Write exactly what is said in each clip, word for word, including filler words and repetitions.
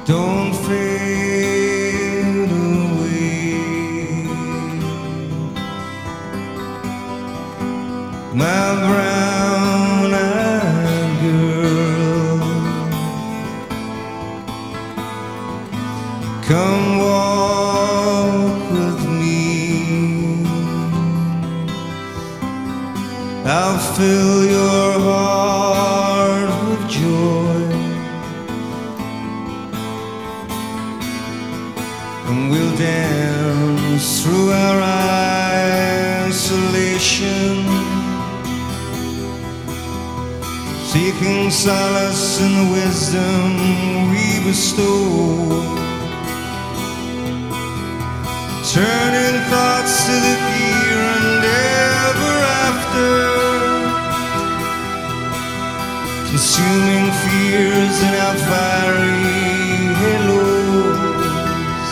don't fade away. My brown-eyed girl, come walk with me. I'll fill your heart with joy, and we'll dance through our isolation, seeking solace in the wisdom we bestow, turning thoughts to the here and ever after, consuming fears in our fiery halos.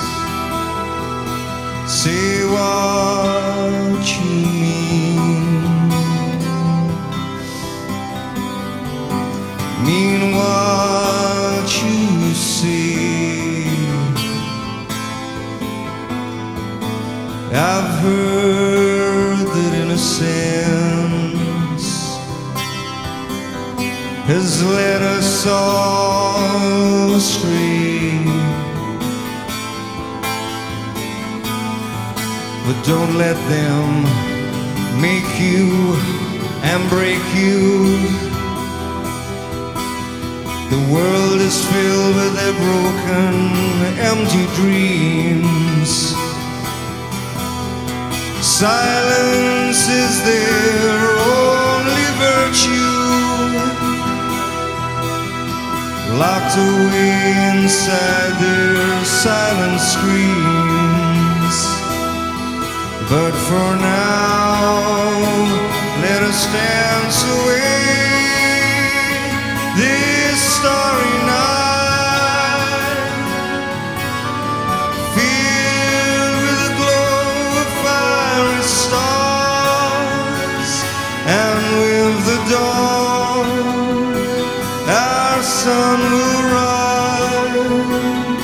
Say what you mean, mean what you say. I've heard that innocence has led us all astray, but don't let them make you and break you. The world is filled with their broken, empty dreams. Silence is their only virtue, locked away inside their silent screams. But for now, let us dance away this starry night, filled with the glow of fiery stars, and with the dawn our sun will rise,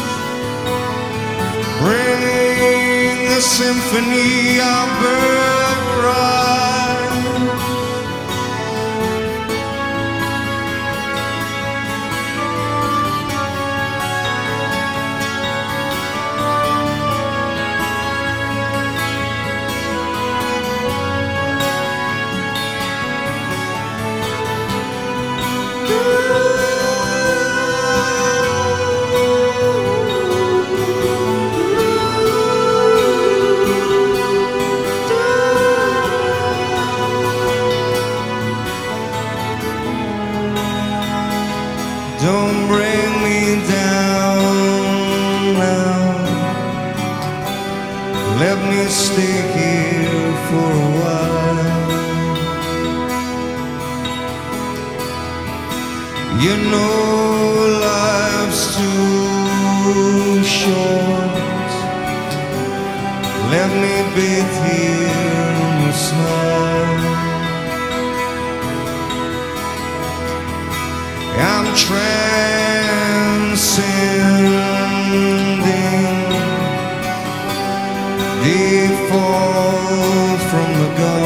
bringing the symphony of bird cry. Don't bring me down now, let me stay here for a while. You know life's too short, let me bathe here in your smile. I'm transcending, they fall from the gods.